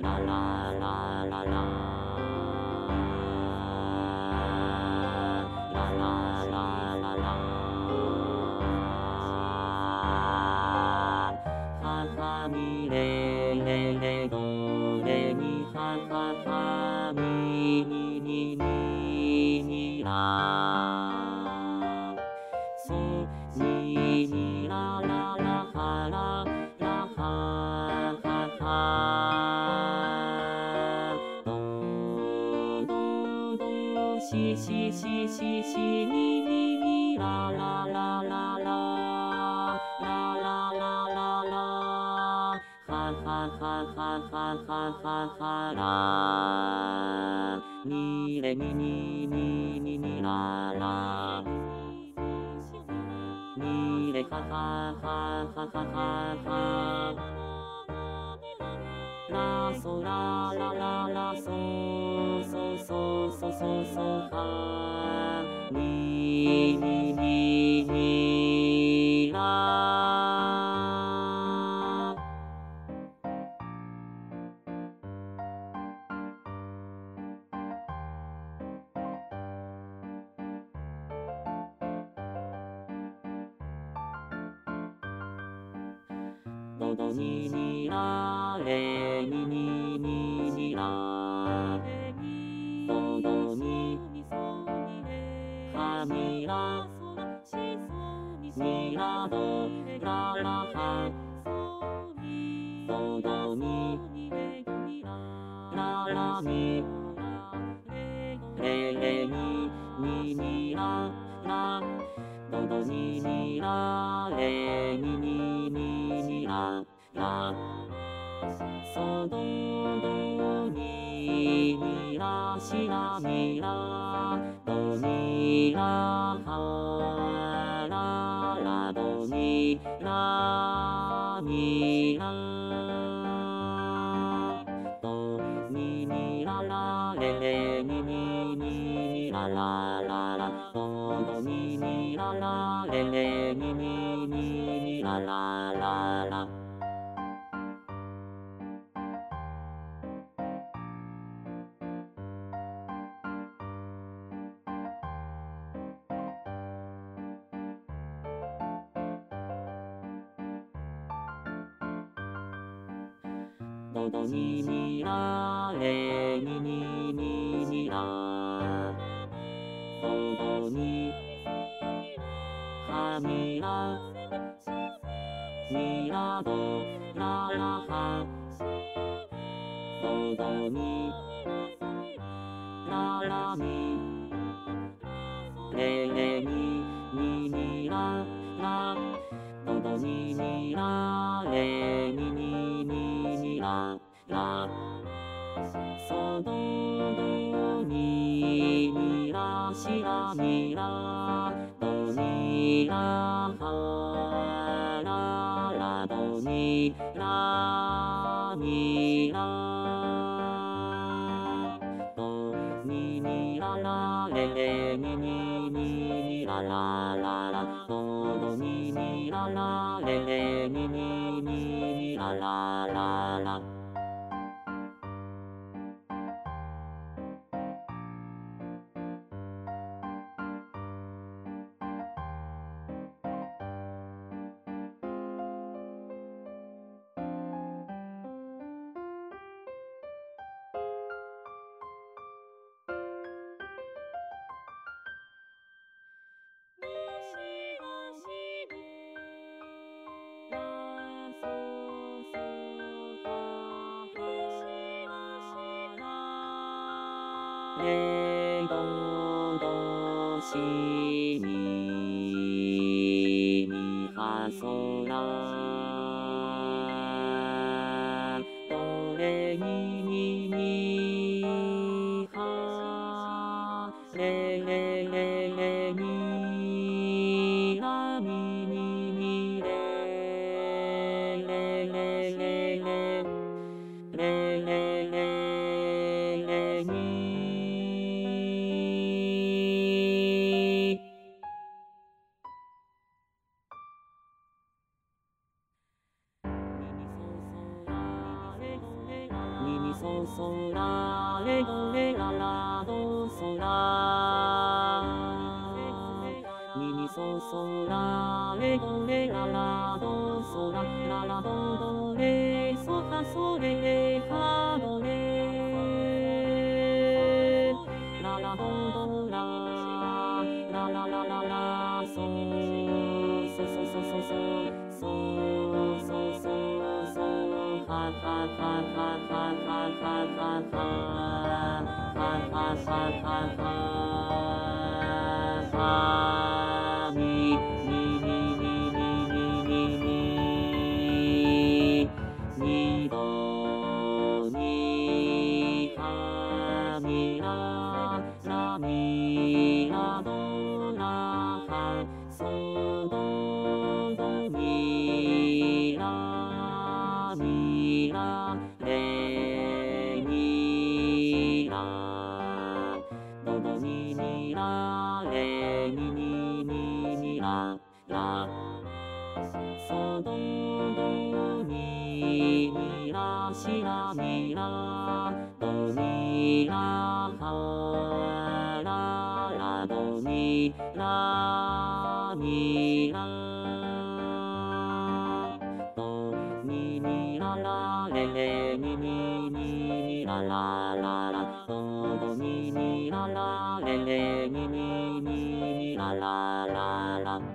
ララララララララララハハミレレレドレミハハハミミミミミラソミミラララハララハハハドドドシシシシシミミミララララララララララハハハハハハハハラミレミミミミミララミレハハハハハハハラソララララソソソソソソハミミミミラドドミミラレミミミミラドドミハミラミラドララハドドミララミレレミミミララドドミミラレミミミミララソドドミミラシラミラドミラハララドミラミラドミミララレレミミミララララドドミミララレレミミミララララドドミミラレミミミミラドドミハミラミラドララハドドミララミレレミミミララドドミミラレミミミミララソドドミミラシラミラドミラハララドミラミラドミミララレレミミミララララドドミミララレレミミミララララレドドシミミハソラドレミミミハレレレレミラミミミレレレレレレレレレミミミソソラレドレララドソラミミソソラレドレララドソラララドドレソファソレレファドレララドドララララララソソソソソソソソソソファファファファファファファファファファファファファミミミミミミミミドミファミララミラドラファソドドミラミラレミラドドミミラレミミミミララソドドミミラシラミラドミラファララドミラミラドミミララレレミミミミララララドドミミララレレミミミミララララ